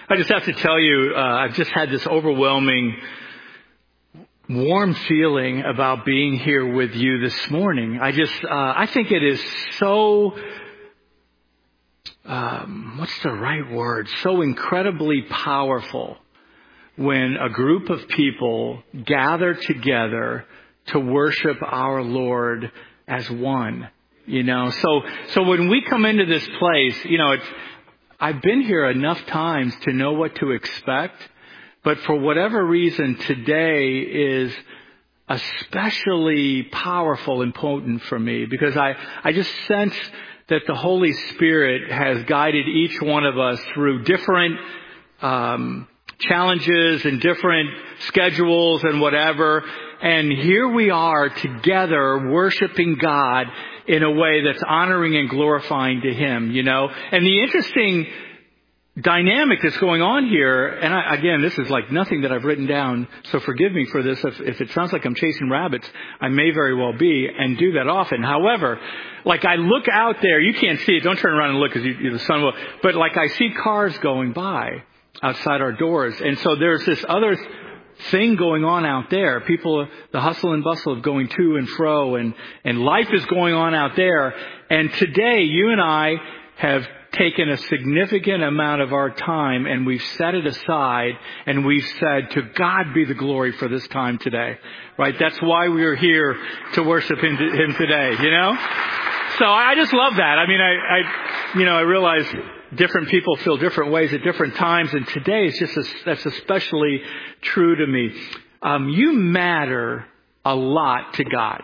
I just have to tell you, I've just had this overwhelming, warm feeling about being here with you this morning. I think it is so, what's the right word? So incredibly powerful when a group of people gather together to worship our Lord as one. So when we come into this place, I've been here enough times to know what to expect, but for whatever reason, today is especially powerful and potent for me because I just sense that the Holy Spirit has guided each one of us through different challenges and different schedules and whatever. And here we are together worshiping God in a way that's honoring and glorifying to Him, And the interesting dynamic that's going on here, and again, this is like nothing that I've written down, so forgive me for this. If it sounds like I'm chasing rabbits, I may very well be and do that often. However, like I look out there, you can't see it. Don't turn around and look because the sun will. But like I see cars going by outside our doors. And so there's this other thing going on out there. People, the hustle and bustle of going to and fro and life is going on out there. And today you and I have taken a significant amount of our time and we've set it aside and we've said to God be the glory for this time today. Right? That's why we are here to worship Him today, So I just love that. I mean, I realize different people feel different ways at different times, and today is that's especially true to me. You matter a lot to God.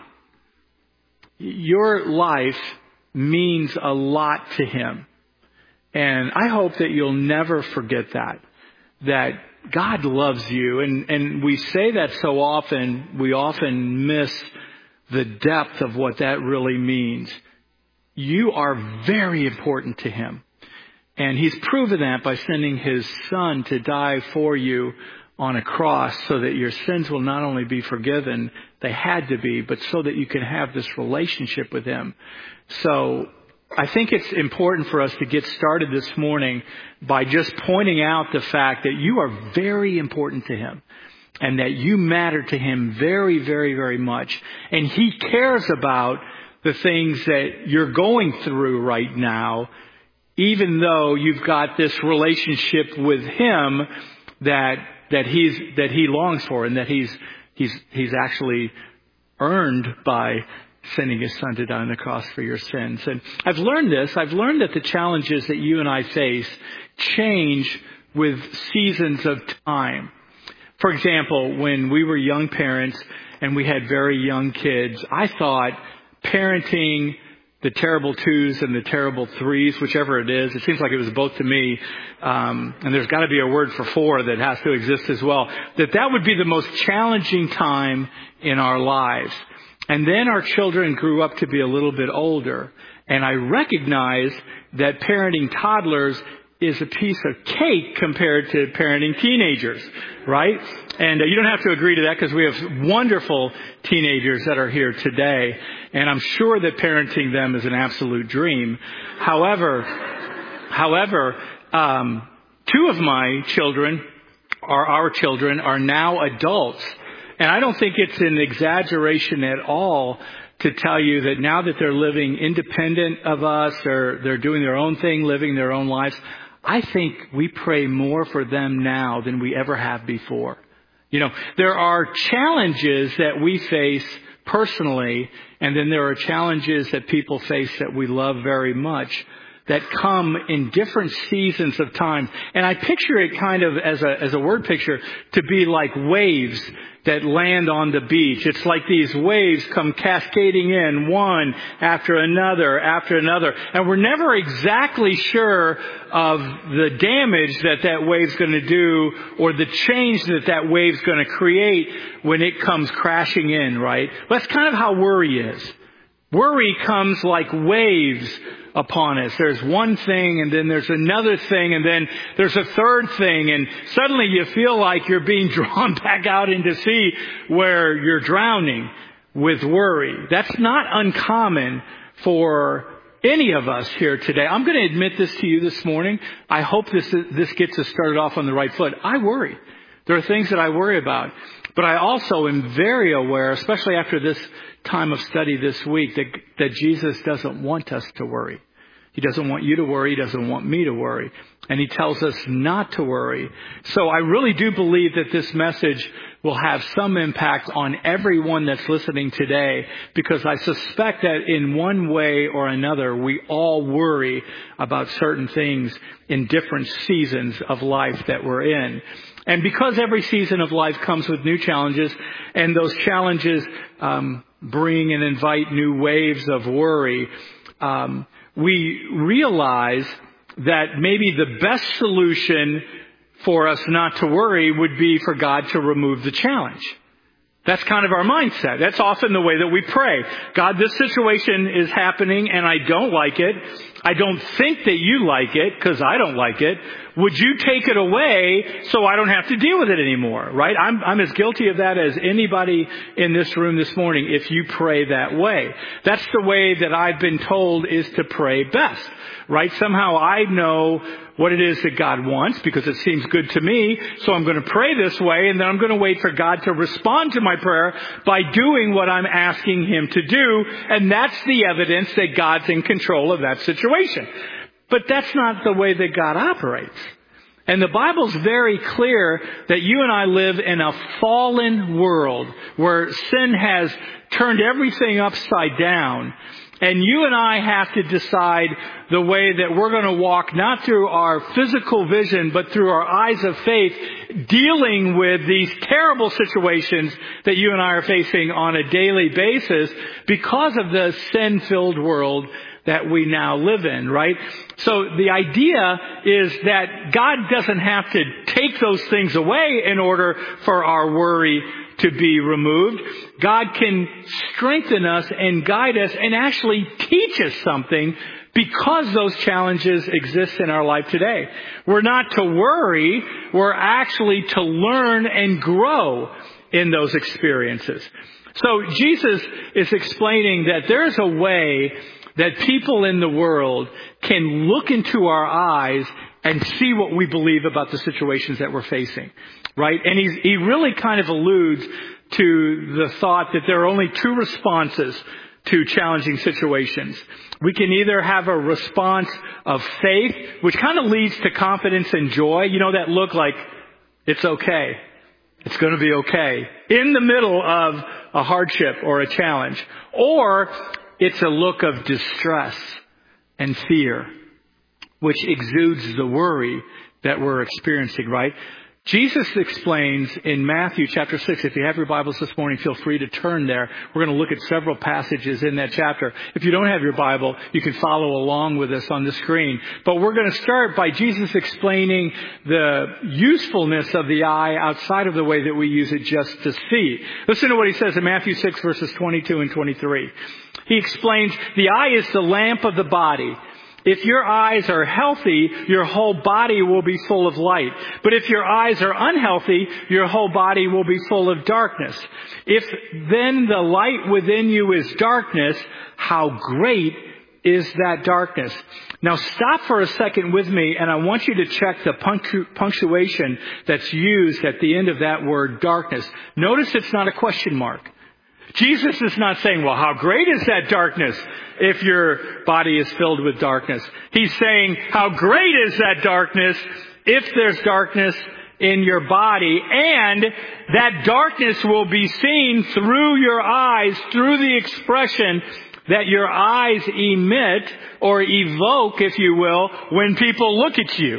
Your life means a lot to Him. And I hope that you'll never forget that God loves you. And we say that so often, we often miss the depth of what that really means. You are very important to Him. And He's proven that by sending His Son to die for you on a cross so that your sins will not only be forgiven, they had to be, but so that you can have this relationship with Him. So I think it's important for us to get started this morning by just pointing out the fact that you are very important to Him and that you matter to Him very, very, very much. And He cares about the things that you're going through right now, even though you've got this relationship with Him that He longs for and that He's actually earned by sending His Son to die on the cross for your sins. And I've learned this. I've learned that the challenges that you and I face change with seasons of time. For example, when we were young parents and we had very young kids, I thought parenting the terrible twos and the terrible threes, whichever it is, it seems like it was both to me, and there's got to be a word for four that has to exist as well, that would be the most challenging time in our lives. And then our children grew up to be a little bit older. And I recognized that parenting toddlers is a piece of cake compared to parenting teenagers, right? And you don't have to agree to that because we have wonderful teenagers that are here today. And I'm sure that parenting them is an absolute dream. However, two of my children, our children, are now adults. And I don't think it's an exaggeration at all to tell you that now that they're living independent of us, or they're doing their own thing, living their own lives, I think we pray more for them now than we ever have before. There are challenges that we face personally, and then there are challenges that people face that we love very much that come in different seasons of time. And I picture it kind of as a word picture to be like waves that land on the beach. It's like these waves come cascading in one after another. And we're never exactly sure of the damage that wave's going to do or the change that wave's going to create when it comes crashing in, right? That's kind of how worry is. Worry comes like waves upon us. There's one thing, and then there's another thing, and then there's a third thing, and suddenly you feel like you're being drawn back out into sea where you're drowning with worry. That's not uncommon for any of us here today, I'm going to admit this to you this morning. I hope this gets us started off on the right foot. I worry. There are things that I worry about. But I also am very aware, especially after this time of study this week, that Jesus doesn't want us to worry. He doesn't want you to worry. He doesn't want me to worry. And he tells us not to worry. So I really do believe that this message will have some impact on everyone that's listening today, because I suspect that in one way or another, we all worry about certain things in different seasons of life that we're in. And because every season of life comes with new challenges, and those challenges bring and invite new waves of worry, we realize that maybe the best solution for us not to worry would be for God to remove the challenge. That's kind of our mindset. That's often the way that we pray. God, this situation is happening and I don't like it. I don't think that you like it because I don't like it. Would you take it away so I don't have to deal with it anymore, right? I'm as guilty of that as anybody in this room this morning if you pray that way. That's the way that I've been told is to pray best, right? Somehow I know what it is that God wants because it seems good to me, so I'm going to pray this way, and then I'm going to wait for God to respond to my prayer by doing what I'm asking Him to do, and that's the evidence that God's in control of that situation. But that's not the way that God operates. And the Bible's very clear that you and I live in a fallen world where sin has turned everything upside down. And you and I have to decide the way that we're going to walk, not through our physical vision, but through our eyes of faith, dealing with these terrible situations that you and I are facing on a daily basis because of the sin-filled world that we now live in, right? So the idea is that God doesn't have to take those things away in order for our worry to be removed. God can strengthen us and guide us and actually teach us something because those challenges exist in our life today. We're not to worry, we're actually to learn and grow in those experiences. So Jesus is explaining that there's a way that people in the world can look into our eyes and see what we believe about the situations that we're facing, right? And he really kind of alludes to the thought that there are only two responses to challenging situations. We can either have a response of faith, which kind of leads to confidence and joy. You know, that look like, it's okay. It's going to be okay. In the middle of a hardship or a challenge. Or it's a look of distress and fear, which exudes the worry that we're experiencing, right? Jesus explains in Matthew chapter 6, if you have your Bibles this morning, feel free to turn there. We're going to look at several passages in that chapter. If you don't have your Bible, you can follow along with us on the screen. But we're going to start by Jesus explaining the usefulness of the eye outside of the way that we use it just to see. Listen to what he says in Matthew 6, verses 22 and 23. He explains, the eye is the lamp of the body. If your eyes are healthy, your whole body will be full of light. But if your eyes are unhealthy, your whole body will be full of darkness. If then the light within you is darkness, how great is that darkness? Now stop for a second with me, and I want you to check the punctuation that's used at the end of that word darkness. Notice it's not a question mark. Jesus is not saying, well, how great is that darkness if your body is filled with darkness? He's saying, how great is that darkness if there's darkness in your body, and that darkness will be seen through your eyes, through the expression that your eyes emit or evoke, if you will, when people look at you.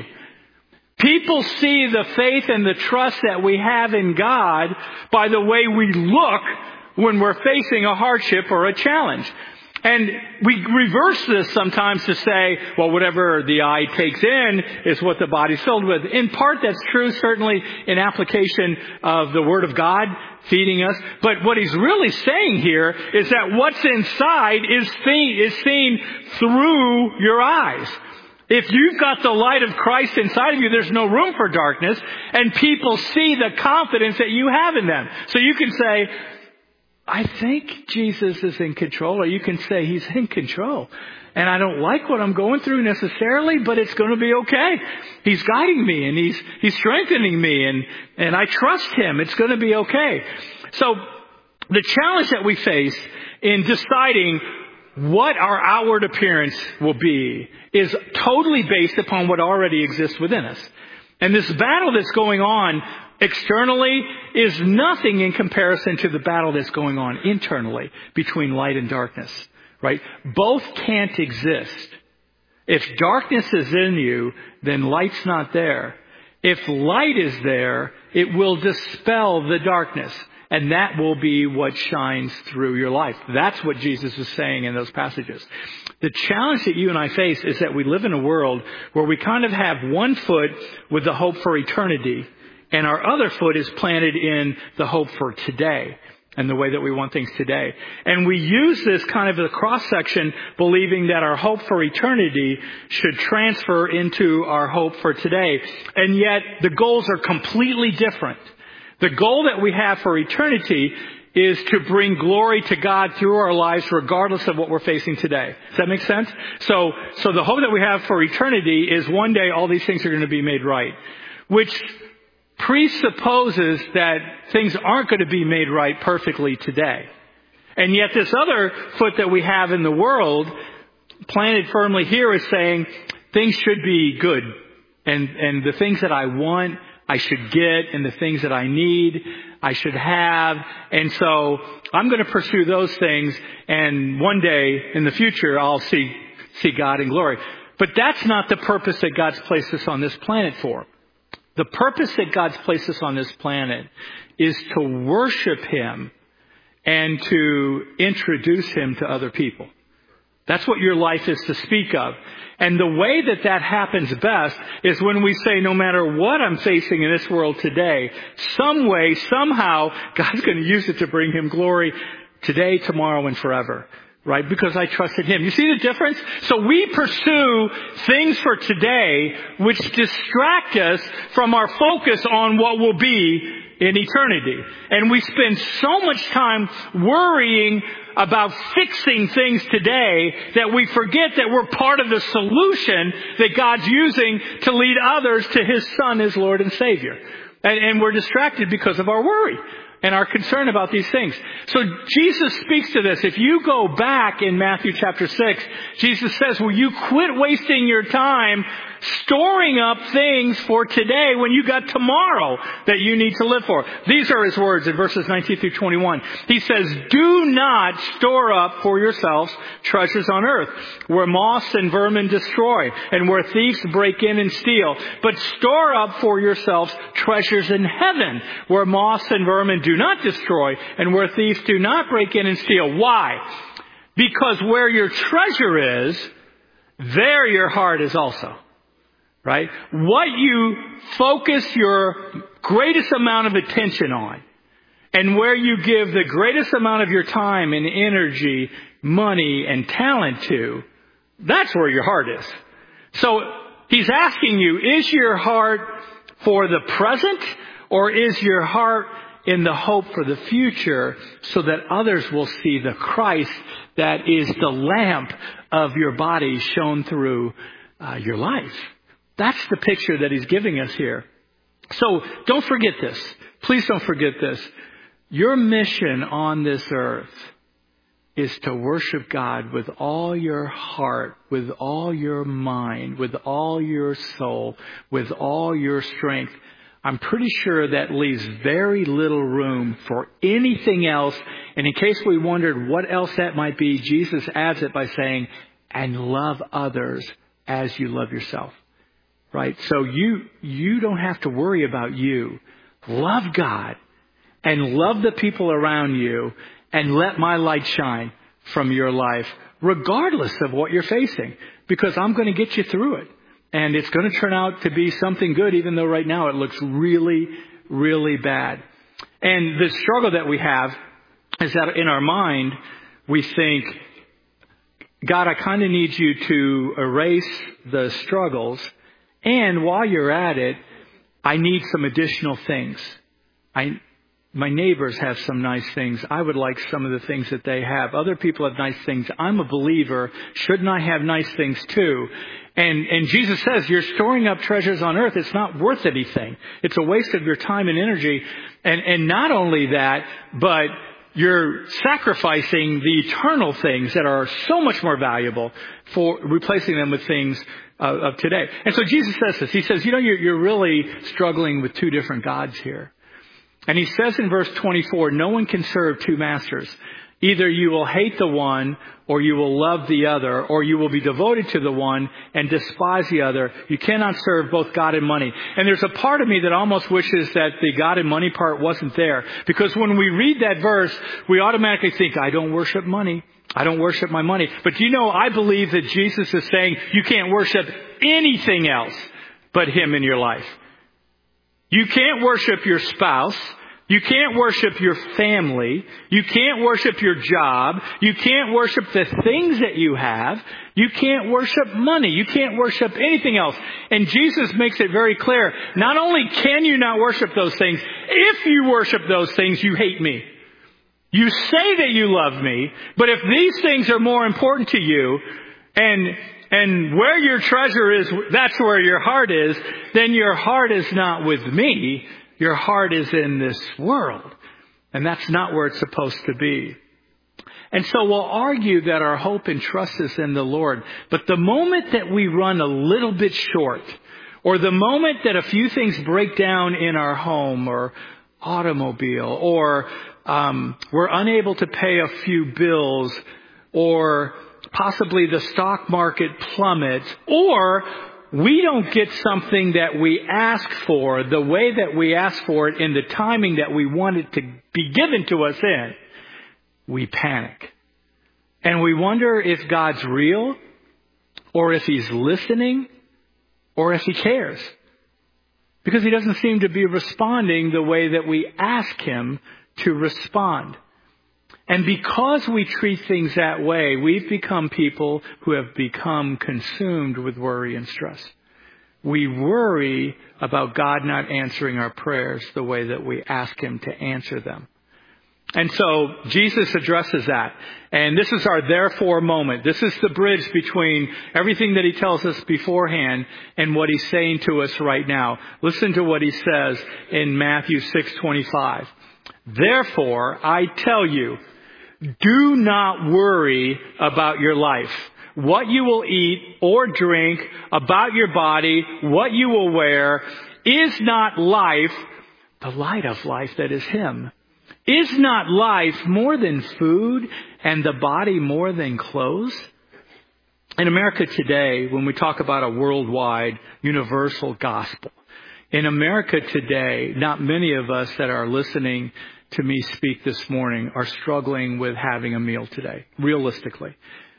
People see the faith and the trust that we have in God by the way we look when we're facing a hardship or a challenge. And we reverse this sometimes to say, well, whatever the eye takes in is what the body's filled with. In part, that's true, certainly in application of the Word of God feeding us. But what he's really saying here is that what's inside is seen through your eyes. If you've got the light of Christ inside of you, there's no room for darkness, and people see the confidence that you have in them. So you can say, I think Jesus is in control, or you can say he's in control. And I don't like what I'm going through necessarily, but it's going to be okay. He's guiding me and he's strengthening me and I trust him. It's going to be okay. So the challenge that we face in deciding what our outward appearance will be is totally based upon what already exists within us. And this battle that's going on externally is nothing in comparison to the battle that's going on internally between light and darkness, right? Both can't exist. If darkness is in you, then light's not there. If light is there, it will dispel the darkness. And that will be what shines through your life. That's what Jesus is saying in those passages. The challenge that you and I face is that we live in a world where we kind of have one foot with the hope for eternity, and our other foot is planted in the hope for today and the way that we want things today. And we use this kind of a cross-section, believing that our hope for eternity should transfer into our hope for today. And yet the goals are completely different. The goal that we have for eternity is to bring glory to God through our lives regardless of what we're facing today. Does that make sense? So the hope that we have for eternity is one day all these things are going to be made right, which presupposes that things aren't going to be made right perfectly today. And yet this other foot that we have in the world, planted firmly here, is saying things should be good. And the things that I want, I should get, and the things that I need, I should have. And so I'm going to pursue those things, and one day in the future I'll see God in glory. But that's not the purpose that God's placed us on this planet for. The purpose that God's placed us on this planet is to worship him and to introduce him to other people. That's what your life is to speak of. And the way that happens best is when we say, no matter what I'm facing in this world today, some way, somehow, God's going to use it to bring him glory today, tomorrow, and forever. Right? Because I trusted him. You see the difference? So we pursue things for today which distract us from our focus on what will be in eternity. And we spend so much time worrying about fixing things today that we forget that we're part of the solution that God's using to lead others to his Son as Lord and Savior. And we're distracted because of our worry and our concern about these things. So Jesus speaks to this. If you go back in Matthew chapter 6, Jesus says, will you quit wasting your time storing up things for today when you got tomorrow that you need to live for? These are his words in verses 19 through 21. He says, do not store up for yourselves treasures on earth, where moss and vermin destroy, and where thieves break in and steal. But store up for yourselves treasures in heaven, where moss and vermin do not destroy, and where thieves do not break in and steal. Why? Because where your treasure is, there your heart is also. Right? What you focus your greatest amount of attention on, and where you give the greatest amount of your time and energy, money and talent to, that's where your heart is. So he's asking you, is your heart for the present, or is your heart in the hope for the future, so that others will see the Christ that is the lamp of your body shone through your life? That's the picture that he's giving us here. So don't forget this. Please don't forget this. Your mission on this earth is to worship God with all your heart, with all your mind, with all your soul, with all your strength. I'm pretty sure that leaves very little room for anything else. And in case we wondered what else that might be, Jesus adds it by saying, and love others as you love yourself. Right? So you don't have to worry about you. Love God and love the people around you, and let my light shine from your life, regardless of what you're facing, because I'm going to get you through it. And it's going to turn out to be something good, even though right now it looks really, really bad. And the struggle that we have is that in our mind, we think, God, I kind of need you to erase the struggles. And while you're at it, I need some additional things. My neighbors have some nice things. I would like some of the things that they have. Other people have nice things. I'm a believer. Shouldn't I have nice things too? And Jesus says, you're storing up treasures on earth. It's not worth anything. It's a waste of your time and energy. And not only that, but you're sacrificing the eternal things that are so much more valuable for replacing them with things of today. And so Jesus says this. He says, you're really struggling with two different gods here. And he says in verse 24, no one can serve two masters. Either you will hate the one or you will love the other, or you will be devoted to the one and despise the other. You cannot serve both God and money. And there's a part of me that almost wishes that the God and money part wasn't there. Because when we read that verse, we automatically think, I don't worship money. I don't worship my money. But I believe that Jesus is saying you can't worship anything else but Him in your life. You can't worship your spouse. You can't worship your family. You can't worship your job. You can't worship the things that you have. You can't worship money. You can't worship anything else. And Jesus makes it very clear. Not only can you not worship those things, if you worship those things, you hate me. You say that you love me, but if these things are more important to you, and where your treasure is, that's where your heart is, then your heart is not with me. Your heart is in this world. And that's not where it's supposed to be. And so we'll argue that our hope and trust is in the Lord. But the moment that we run a little bit short, or the moment that a few things break down in our home or automobile, or we're unable to pay a few bills, or possibly the stock market plummets, or we don't get something that we ask for the way that we ask for it in the timing that we want it to be given to us in, we panic. And we wonder if God's real, or if He's listening, or if He cares. Because He doesn't seem to be responding the way that we ask Him to respond. And because we treat things that way, we've become people who have become consumed with worry and stress. We worry about God not answering our prayers the way that we ask Him to answer them. And so Jesus addresses that. And this is our therefore moment. This is the bridge between everything that He tells us beforehand and what He's saying to us right now. Listen to what He says in Matthew 6:25. Therefore, I tell you, do not worry about your life, what you will eat or drink, about your body, what you will wear. Is not life the light of life that is Him? Is not life more than food and the body more than clothes? In America today, when we talk about a worldwide universal gospel, in America today, not many of us that are listening to me speak this morning are struggling with having a meal today, realistically.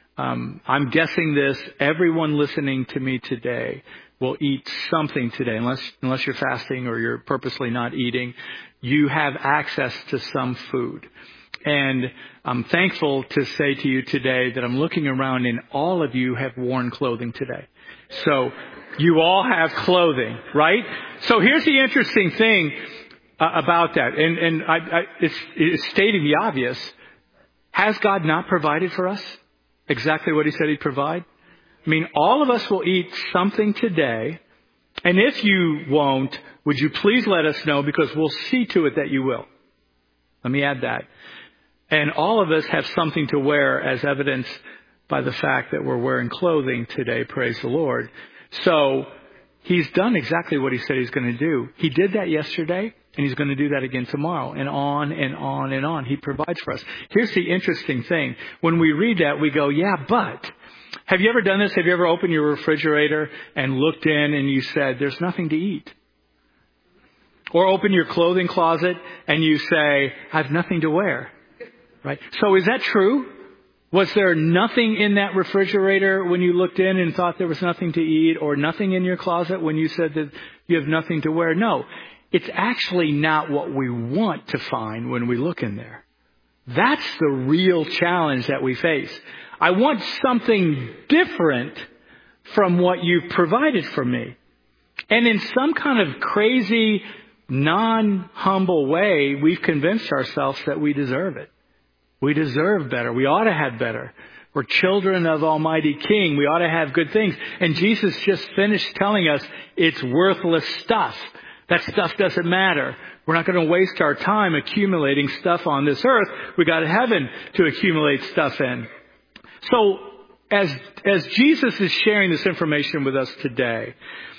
I'm guessing this, everyone listening to me today will eat something today, unless you're fasting or you're purposely not eating. You have access to some food. And I'm thankful to say to you today that I'm looking around and all of you have worn clothing today. So you all have clothing, right? So here's the interesting thing about that. And it's stating the obvious. Has God not provided for us exactly what He said He'd provide? I mean, all of us will eat something today. And if you won't, would you please let us know, because we'll see to it that you will. Let me add that. And all of us have something to wear, as evidenced by the fact that we're wearing clothing today. Praise the Lord. So He's done exactly what He said He's going to do. He did that yesterday, and He's going to do that again tomorrow, and on and on and on. He provides for us. Here's the interesting thing. When we read that, we go, yeah, but. Have you ever done this? Have you ever opened your refrigerator and looked in and you said, there's nothing to eat? Or open your clothing closet and you say, I have nothing to wear. Right? So is that true? Was there nothing in that refrigerator when you looked in and thought there was nothing to eat, or nothing in your closet when you said that you have nothing to wear? No, it's actually not what we want to find when we look in there. That's the real challenge that we face. I want something different from what you've provided for me. And in some kind of crazy non-humble way, we've convinced ourselves that we deserve it. We deserve better. We ought to have better. We're children of Almighty King. We ought to have good things. And Jesus just finished telling us it's worthless stuff. That stuff doesn't matter. We're not going to waste our time accumulating stuff on this earth. We got heaven to accumulate stuff in. So as Jesus is sharing this information with us today,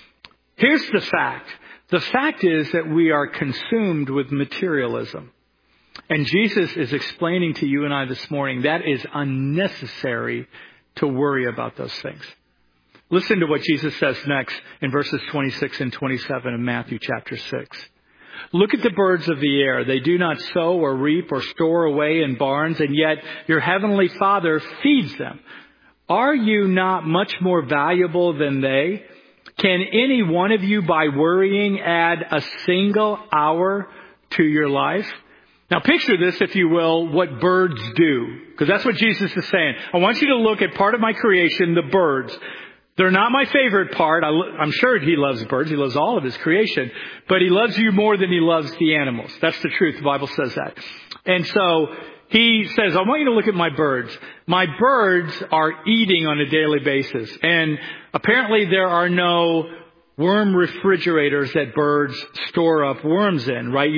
here's the fact. The fact is that we are consumed with materialism. And Jesus is explaining to you and I this morning that is unnecessary to worry about those things. Listen to what Jesus says next in verses 26 and 27 of Matthew chapter 6. Look at the birds of the air. They do not sow or reap or store away in barns, and yet your heavenly Father feeds them. Are you not much more valuable than they? Can any one of you, by worrying, add a single hour to your life? Now picture this, if you will, what birds do. Because that's what Jesus is saying. I want you to look at part of my creation, the birds. They're not my favorite part. I'm sure he loves birds. He loves all of his creation. But he loves you more than he loves the animals. That's the truth. The Bible says that. And so he says, I want you to look at my birds. My birds are eating on a daily basis. And apparently there are no worm refrigerators that birds store up worms in, right?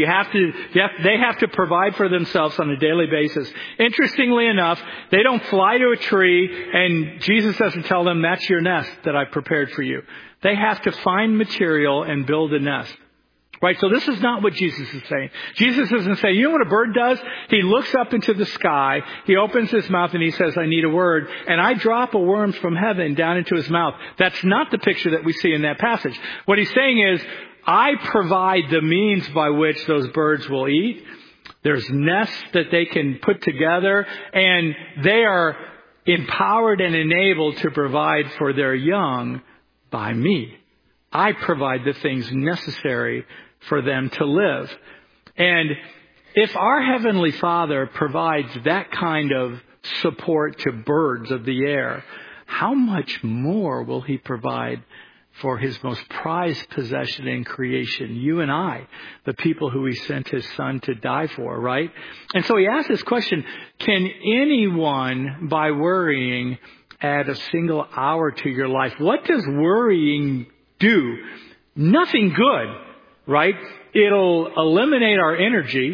They have to provide for themselves on a daily basis. Interestingly enough, they don't fly to a tree and Jesus doesn't tell them that's your nest that I prepared for you. They have to find material and build a nest. Right, so this is not what Jesus is saying. Jesus isn't saying, you know what a bird does? He looks up into the sky, he opens his mouth and he says, I need a word, and I drop a worm from heaven down into his mouth. That's not the picture that we see in that passage. What he's saying is, I provide the means by which those birds will eat. There's nests that they can put together, and they are empowered and enabled to provide for their young by me. I provide the things necessary for them to live. And if our Heavenly Father provides that kind of support to birds of the air, how much more will He provide for His most prized possession in creation, you and I, the people who He sent His Son to die for, right? And so He asks this question, can anyone, by worrying, add a single hour to your life? What does worrying do? Nothing good, right? It'll eliminate our energy.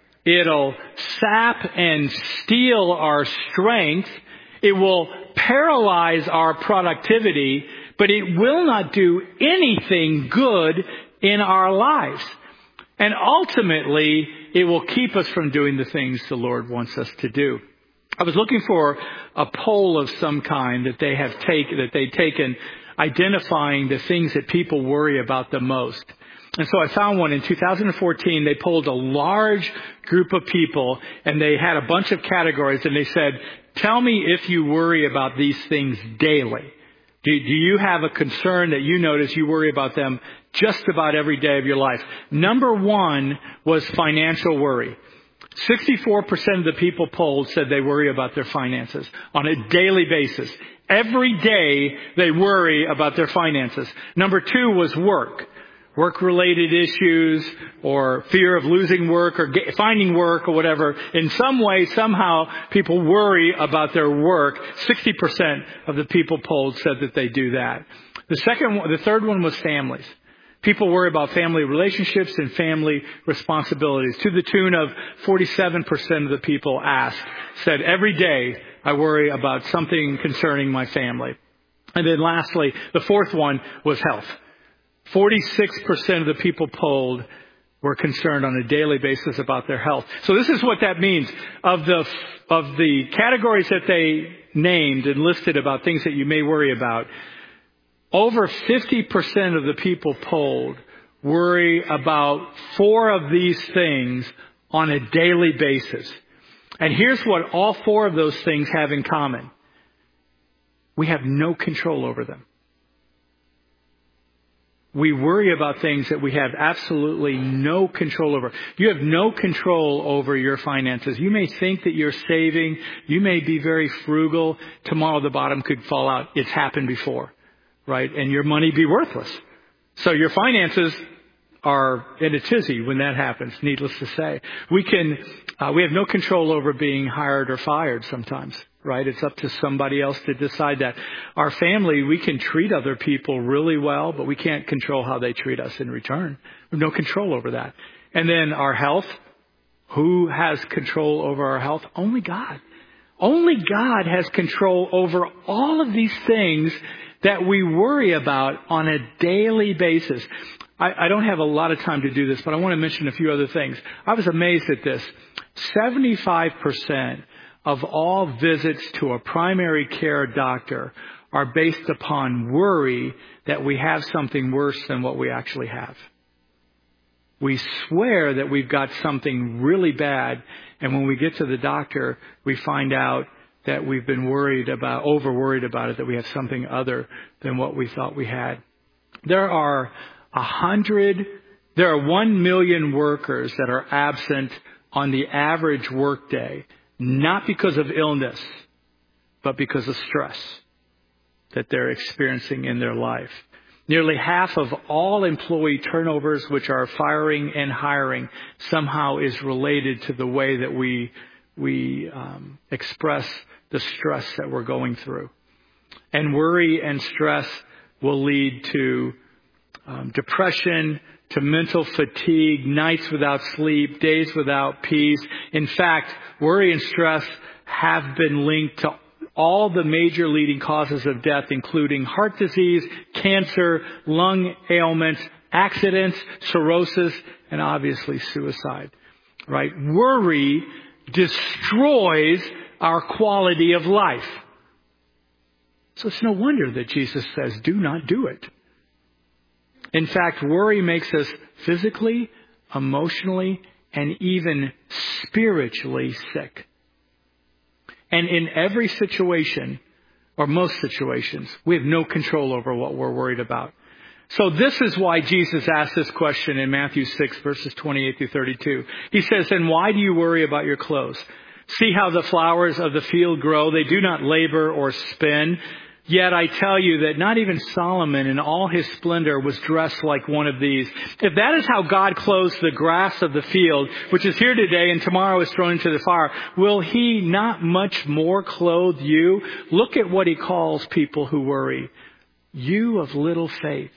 It'll sap and steal our strength. It will paralyze our productivity, but it will not do anything good in our lives. And ultimately, it will keep us from doing the things the Lord wants us to do. I was looking for a poll of some kind that they'd taken identifying the things that people worry about the most. And so I found one in 2014. They polled a large group of people and they had a bunch of categories and they said, tell me if you worry about these things daily. Do you have a concern that you notice you worry about them just about every day of your life? Number one was financial worry. 64% of the people polled said they worry about their finances on a daily basis. Every day they worry about their finances. Number two was work-related issues or fear of losing work or finding work or whatever. In some way, somehow, people worry about their work. 60% of the people polled said that they do that. The third one was families. People worry about family relationships and family responsibilities. To the tune of 47% of the people asked said, every day I worry about something concerning my family. And then lastly, the fourth one was health. 46% of the people polled were concerned on a daily basis about their health. So this is what that means. Of the categories that they named and listed about things that you may worry about, over 50% of the people polled worry about 4 of these things on a daily basis. And here's what all 4 of those things have in common. We have no control over them. We worry about things that we have absolutely no control over. You have no control over your finances. You may think that you're saving. You may be very frugal. Tomorrow the bottom could fall out. It's happened before, right? And your money be worthless. So your finances are in a tizzy when that happens, needless to say. We have no control over being hired or fired sometimes, right? It's up to somebody else to decide that. Our family, we can treat other people really well, but we can't control how they treat us in return. We have no control over that. And then our health. Who has control over our health? Only God. Only God has control over all of these things that we worry about on a daily basis. I don't have a lot of time to do this, but I want to mention a few other things. I was amazed at this. 75% of all visits to a primary care doctor are based upon worry that we have something worse than what we actually have. We swear that we've got something really bad, and when we get to the doctor, we find out that we've been over worried about it, that we have something other than what we thought we had. There are 1 million workers that are absent on the average workday, not because of illness, but because of stress that they're experiencing in their life. Nearly half of all employee turnovers, which are firing and hiring, somehow is related to the way that we express the stress that we're going through. And worry and stress will lead to depression, to mental fatigue, nights without sleep, days without peace. In fact, worry and stress have been linked to all the major leading causes of death, including heart disease, cancer, lung ailments, accidents, cirrhosis, and obviously suicide. Right? Worry destroys our quality of life. So it's no wonder that Jesus says, do not do it. In fact, worry makes us physically, emotionally, and even spiritually sick. And in every situation, or most situations, we have no control over what we're worried about. So this is why Jesus asked this question in Matthew 6, verses 28 through 32. He says, "And why do you worry about your clothes? See how the flowers of the field grow. They do not labor or spin. Yet I tell you that not even Solomon in all his splendor was dressed like one of these. If that is how God clothes the grass of the field, which is here today and tomorrow is thrown into the fire, will he not much more clothe you? Look at what he calls people who worry. You of little faith.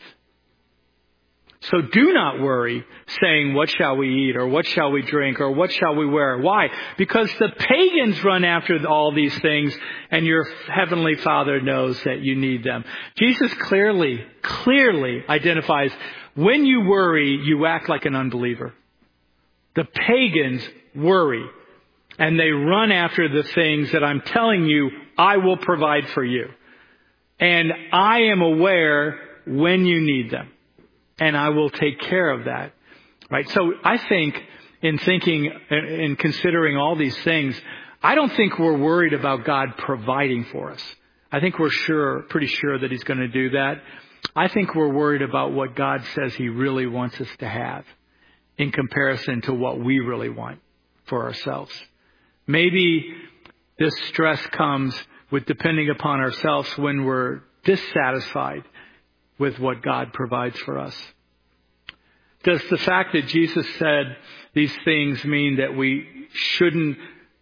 So do not worry, saying, what shall we eat, or what shall we drink, or what shall we wear? Why? Because the pagans run after all these things, and your heavenly Father knows that you need them." Jesus clearly identifies, when you worry, you act like an unbeliever. The pagans worry, and they run after the things that I'm telling you I will provide for you. And I am aware when you need them. And I will take care of that. Right? So I think in considering all these things, I don't think we're worried about God providing for us. I think we're pretty sure that he's going to do that. I think we're worried about what God says he really wants us to have in comparison to what we really want for ourselves. Maybe this stress comes with depending upon ourselves when we're dissatisfied with what God provides for us. Does the fact that Jesus said these things mean that we shouldn't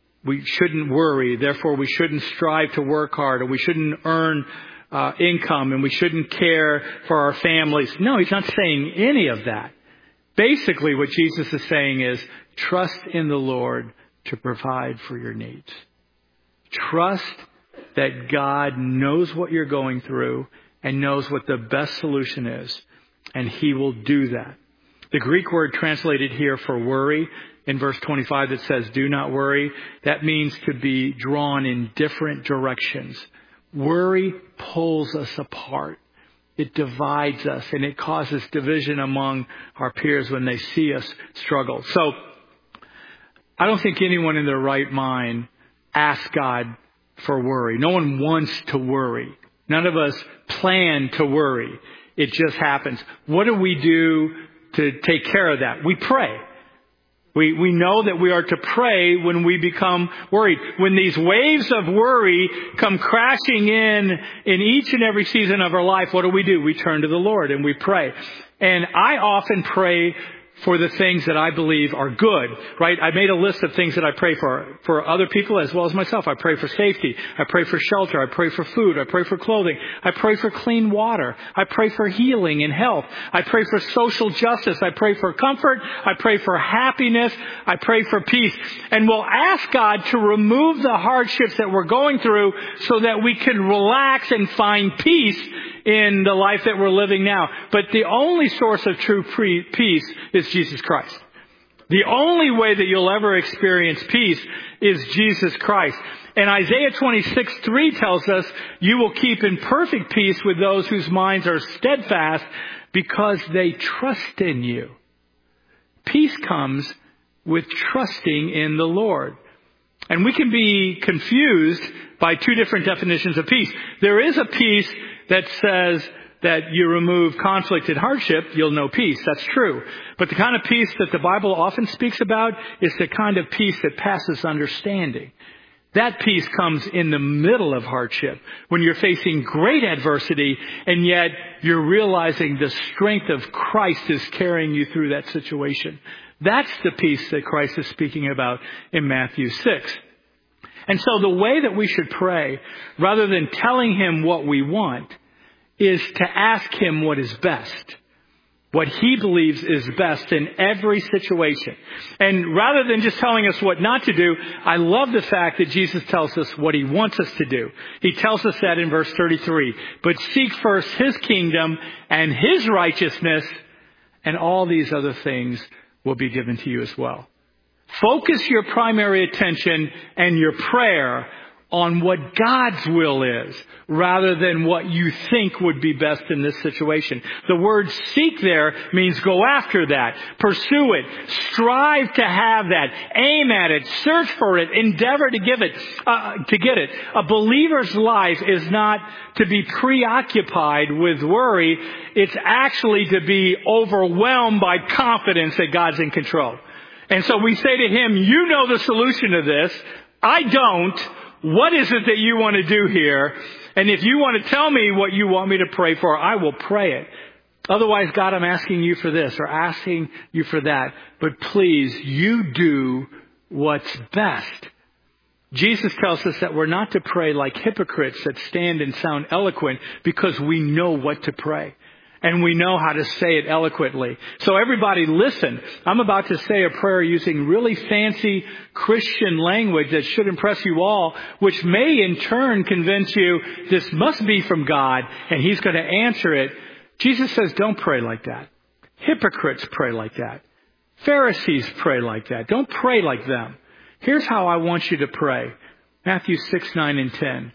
worry, therefore we shouldn't strive to work hard, or we shouldn't earn income, and we shouldn't care for our families? No, he's not saying any of that. Basically, what Jesus is saying is, trust in the Lord to provide for your needs. Trust that God knows what you're going through and knows what the best solution is, and he will do that. The Greek word translated here for worry in verse 25 that says, do not worry, that means to be drawn in different directions. Worry pulls us apart. It divides us, and it causes division among our peers when they see us struggle. So I don't think anyone in their right mind asks God for worry. No one wants to worry. None of us plan to worry. It just happens. What do we do to take care of that? We pray. We know that we are to pray when we become worried. When these waves of worry come crashing in each and every season of our life, what do? We turn to the Lord and we pray. And I often pray for the things that I believe are good, right? I made a list of things that I pray for other people as well as myself. I pray for safety. I pray for shelter. I pray for food. I pray for clothing. I pray for clean water. I pray for healing and health. I pray for social justice. I pray for comfort. I pray for happiness. I pray for peace. And we'll ask God to remove the hardships that we're going through so that we can relax and find peace in the life that we're living now. But the only source of true peace is Jesus Christ. The only way that you'll ever experience peace is Jesus Christ. And Isaiah 26:3 tells us, you will keep in perfect peace with those whose minds are steadfast because they trust in you. Peace comes with trusting in the Lord. And we can be confused by two different definitions of peace. There is a peace that says that you remove conflict and hardship, you'll know peace. That's true. But the kind of peace that the Bible often speaks about is the kind of peace that passes understanding. That peace comes in the middle of hardship, when you're facing great adversity, and yet you're realizing the strength of Christ is carrying you through that situation. That's the peace that Christ is speaking about in Matthew 6. And so the way that we should pray, rather than telling him what we want, is to ask him what is best. What he believes is best in every situation. And rather than just telling us what not to do, I love the fact that Jesus tells us what he wants us to do. He tells us that in verse 33. But seek first his kingdom and his righteousness, and all these other things will be given to you as well. Focus your primary attention and your prayer on what God's will is, rather than what you think would be best in this situation. The word seek there means go after that, pursue it, strive to have that, aim at it, search for it, endeavor to get it. A believer's life is not to be preoccupied with worry. It's actually to be overwhelmed by confidence that God's in control. And so we say to him, you know the solution to this. I don't. What is it that you want to do here? And if you want to tell me what you want me to pray for, I will pray it. Otherwise, God, I'm asking you for this or asking you for that. But please, you do what's best. Jesus tells us that we're not to pray like hypocrites that stand and sound eloquent, because we know what to pray. And we know how to say it eloquently. So everybody listen. I'm about to say a prayer using really fancy Christian language that should impress you all, which may in turn convince you this must be from God and he's going to answer it. Jesus says, don't pray like that. Hypocrites pray like that. Pharisees pray like that. Don't pray like them. Here's how I want you to pray. Matthew 6, 9, and 10.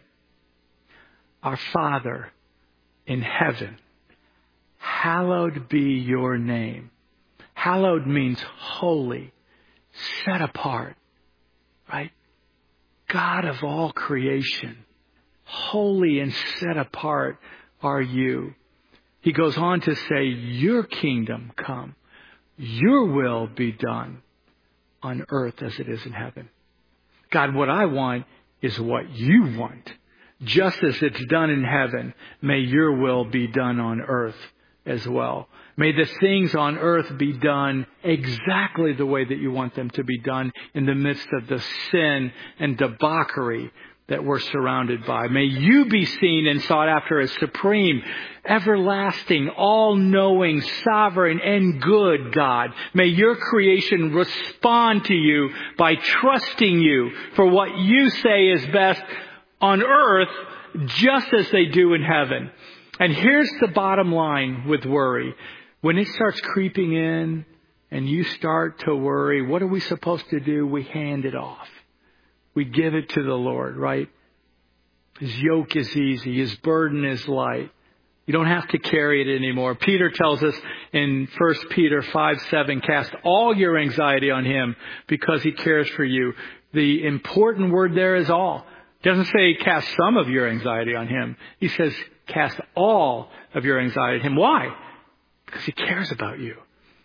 Our Father in heaven, hallowed be your name. Hallowed means holy, set apart, right? God of all creation, holy and set apart are you. He goes on to say, your kingdom come, your will be done on earth as it is in heaven. God, what I want is what you want. Just as it's done in heaven, may your will be done on earth as well. May the things on earth be done exactly the way that you want them to be done in the midst of the sin and debauchery that we're surrounded by. May you be seen and sought after as supreme, everlasting, all-knowing, sovereign, and good God. May your creation respond to you by trusting you for what you say is best on earth, just as they do in heaven. And here's the bottom line with worry. When it starts creeping in and you start to worry, what are we supposed to do? We hand it off. We give it to the Lord, right? His yoke is easy. His burden is light. You don't have to carry it anymore. Peter tells us in 1 Peter 5:7, cast all your anxiety on him because he cares for you. The important word there is all. It doesn't say cast some of your anxiety on him. He says cast all of your anxiety on him. Why? Because he cares about you.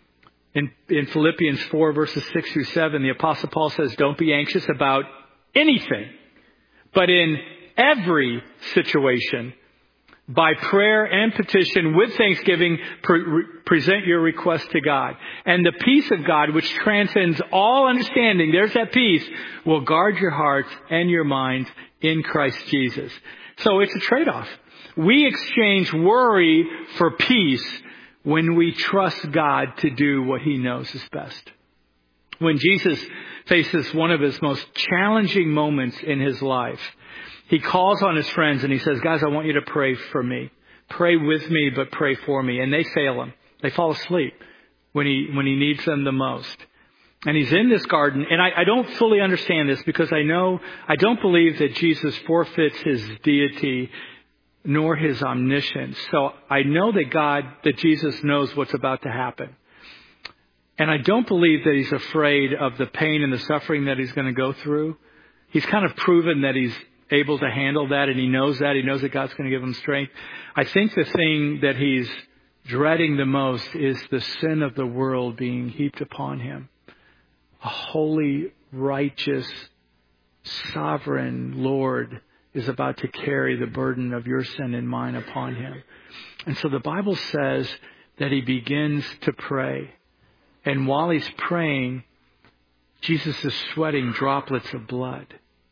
In Philippians 4 verses 6 through 7, the Apostle Paul says, don't be anxious about anything, but in every situation, By prayer and petition with thanksgiving, present your request to God. And the peace of God, which transcends all understanding, there's that peace, will guard your hearts and your minds in Christ Jesus. So it's a trade-off. We exchange worry for peace when we trust God to do what He knows is best. When Jesus faces one of His most challenging moments in His life, He calls on His friends and He says, guys, I want you to pray for me. Pray with me, but pray for me. And they fail Him. They fall asleep when He needs them the most. And He's in this garden. And I don't fully understand this because I don't believe that Jesus forfeits His deity nor His omniscience. So I know that Jesus knows what's about to happen. And I don't believe that He's afraid of the pain and the suffering that He's going to go through. He's kind of proven that He's able to handle that, and He knows that. He knows that God's going to give Him strength. I think the thing that He's dreading the most is the sin of the world being heaped upon Him. A holy, righteous, sovereign Lord is about to carry the burden of your sin and mine upon Him. And so the Bible says that He begins to pray. And while He's praying, Jesus is sweating droplets of blood.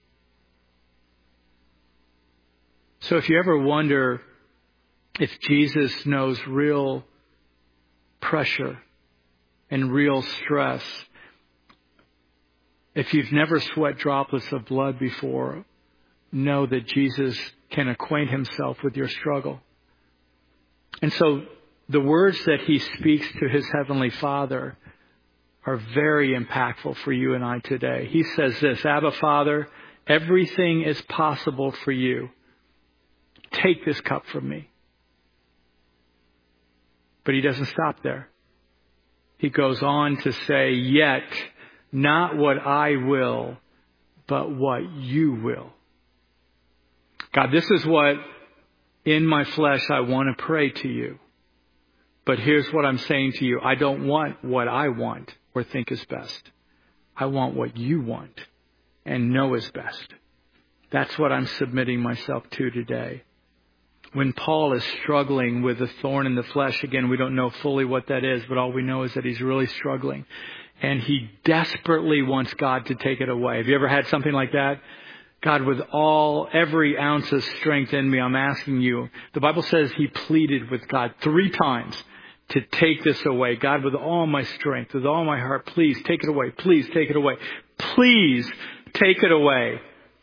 So if you ever wonder if Jesus knows real pressure and real stress, if you've never sweat droplets of blood before, know that Jesus can acquaint Himself with your struggle. And so the words that He speaks to His Heavenly Father are very impactful for you and I today. He says this, Abba, Father, everything is possible for you. Take this cup from me. But He doesn't stop there. He goes on to say, yet not what I will, but what you will. God, this is what in my flesh I want to pray to you. But here's what I'm saying to you. I don't want what I want or think is best. I want what you want and know is best. That's what I'm submitting myself to today. When Paul is struggling with a thorn in the flesh, again, we don't know fully what that is, but all we know is that he's really struggling. And he desperately wants God to take it away. Have you ever had something like that? God, with every ounce of strength in me, I'm asking you. The Bible says he pleaded with God 3 times to take this away. God, with all my strength, with all my heart, please take it away. Please take it away. Please take it away.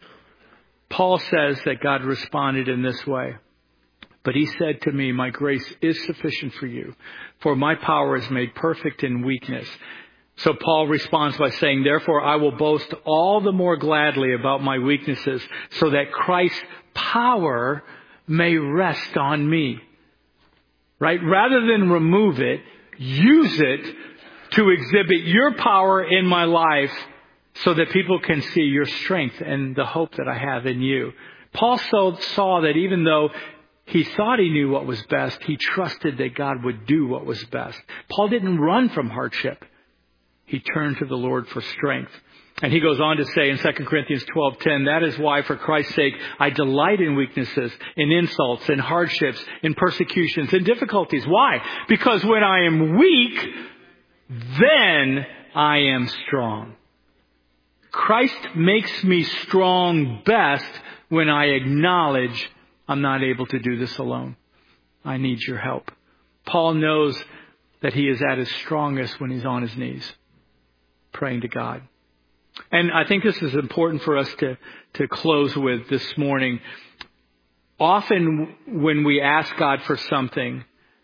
Paul says that God responded in this way. But he said to me, my grace is sufficient for you, for my power is made perfect in weakness. So Paul responds by saying, therefore I will boast all the more gladly about my weaknesses, so that Christ's power may rest on me. Right? Rather than remove it, use it to exhibit your power in my life so that people can see your strength and the hope that I have in you. Paul saw that even though he thought he knew what was best, he trusted that God would do what was best. Paul didn't run from hardship. He turned to the Lord for strength. And he goes on to say in 2 Corinthians 12:10, that is why for Christ's sake I delight in weaknesses, in insults, in hardships, in persecutions, in difficulties. Why? Because when I am weak, then I am strong. Christ makes me strong best when I acknowledge I'm not able to do this alone. I need your help. Paul knows that he is at his strongest when he's on his knees, praying to God. And I think this is important for us to close with this morning. Often when we ask God for something,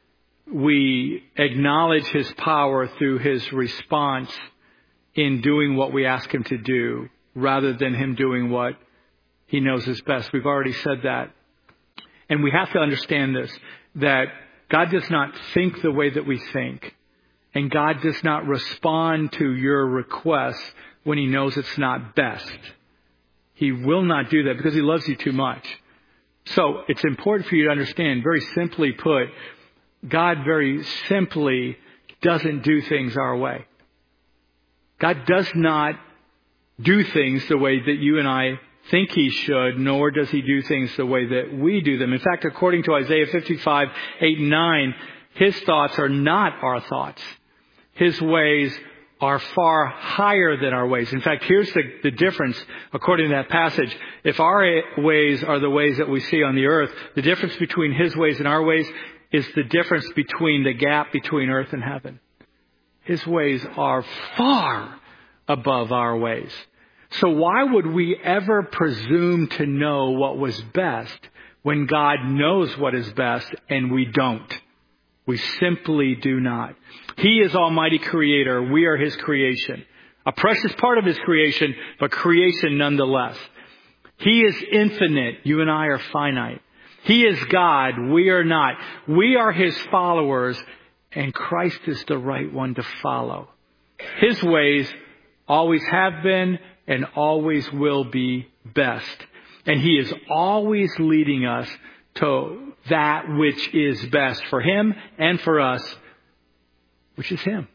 we acknowledge his power through his response in doing what we ask him to do, rather than him doing what he knows is best. We've already said that. And we have to understand this, that God does not think the way that we think. And God does not respond to your requests when he knows it's not best. He will not do that because he loves you too much. So it's important for you to understand, very simply put, God very simply doesn't do things our way. God does not do things the way that you and I think he should, nor does he do things the way that we do them. In fact, according to Isaiah 55, 8 and 9, his thoughts are not our thoughts. His ways are far higher than our ways. In fact, here's the difference according to that passage. If our ways are the ways that we see on the earth, the difference between his ways and our ways is the difference between the gap between earth and heaven. His ways are far above our ways. So why would we ever presume to know what was best when God knows what is best and we don't? We simply do not. He is Almighty Creator. We are His creation. A precious part of His creation, but creation nonetheless. He is infinite. You and I are finite. He is God. We are not. We are His followers, and Christ is the right one to follow. His ways always have been and always will be best. And He is always leading us to that which is best for Him and for us, which is Him.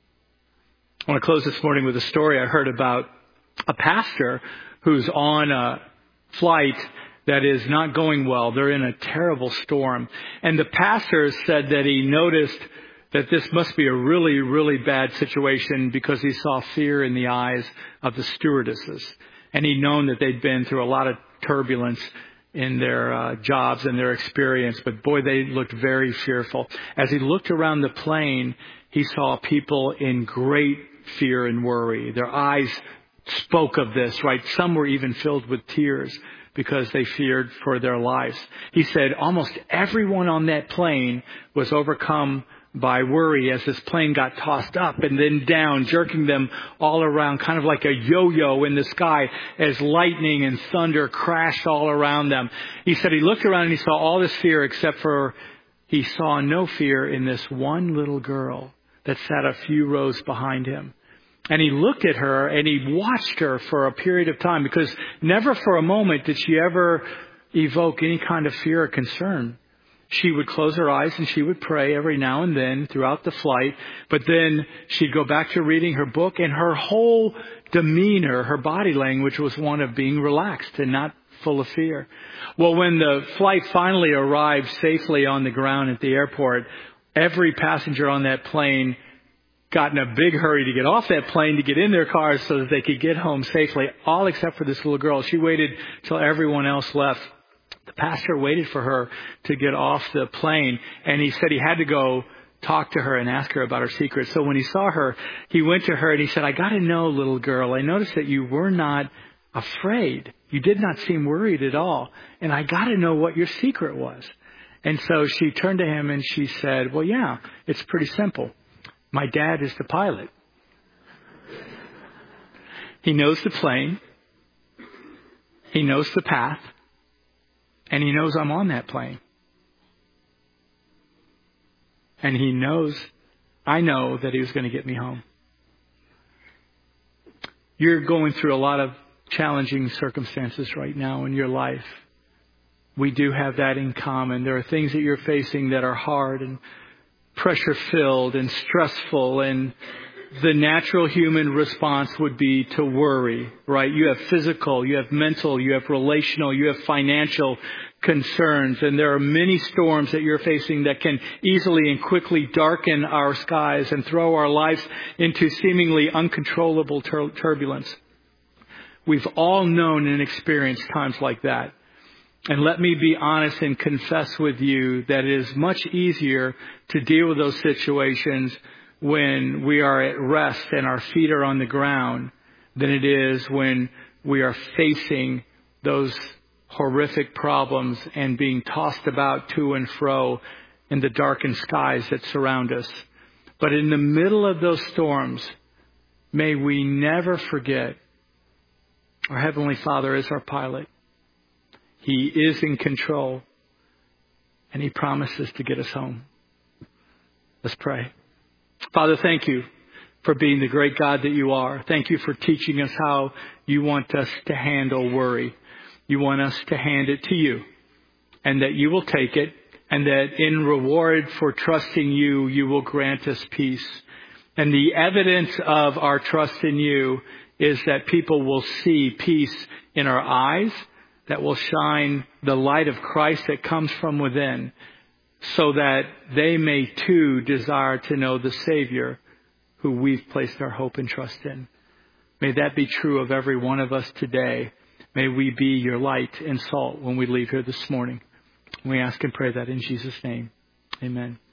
I want to close this morning with a story I heard about a pastor who's on a flight that is not going well. They're in a terrible storm. And the pastor said that he noticed that this must be a really, really bad situation because he saw fear in the eyes of the stewardesses. And he'd known that they'd been through a lot of turbulence in their jobs and their experience. But boy, they looked very fearful. As he looked around the plane, he saw people in great fear and worry. Their eyes spoke of this, right? Some were even filled with tears because they feared for their lives. He said almost everyone on that plane was overcome by worry as this plane got tossed up and then down, jerking them all around, kind of like a yo-yo in the sky as lightning and thunder crashed all around them. He said he looked around and he saw all this fear, except for he saw no fear in this one little girl that sat a few rows behind him. And he looked at her and he watched her for a period of time, because never for a moment did she ever evoke any kind of fear or concern. She would close her eyes and she would pray every now and then throughout the flight. But then she'd go back to reading her book, and her whole demeanor, her body language was one of being relaxed and not full of fear. Well, when the flight finally arrived safely on the ground at the airport, every passenger on that plane got in a big hurry to get off that plane, to get in their cars so that they could get home safely, all except for this little girl. She waited till everyone else left. The pastor waited for her to get off the plane, and he said he had to go talk to her and ask her about her secret. So when he saw her, he went to her and he said, "I got to know, little girl, I noticed that you were not afraid. You did not seem worried at all. And I got to know what your secret was." And so she turned to him and she said, "Well, yeah, it's pretty simple. My dad is the pilot. He knows the plane. He knows the path. And he knows I'm on that plane. And he knows, I know that he was going to get me home." You're going through a lot of challenging circumstances right now in your life. We do have that in common. There are things that you're facing that are hard and pressure-filled and stressful, and the natural human response would be to worry, right? You have physical, you have mental, you have relational, you have financial concerns, and there are many storms that you're facing that can easily and quickly darken our skies and throw our lives into seemingly uncontrollable turbulence. We've all known and experienced times like that. And let me be honest and confess with you that it is much easier to deal with those situations when we are at rest and our feet are on the ground than it is when we are facing those horrific problems and being tossed about to and fro in the darkened skies that surround us. But in the middle of those storms, may we never forget our Heavenly Father is our pilot. He is in control, and He promises to get us home. Let's pray. Father, thank you for being the great God that you are. Thank you for teaching us how you want us to handle worry. You want us to hand it to you, and that you will take it, and that in reward for trusting you, you will grant us peace. And the evidence of our trust in you is that people will see peace in our eyes, that will shine the light of Christ that comes from within, so that they may too desire to know the Savior who we've placed our hope and trust in. May that be true of every one of us today. May we be your light and salt when we leave here this morning. We ask and pray that in Jesus' name. Amen.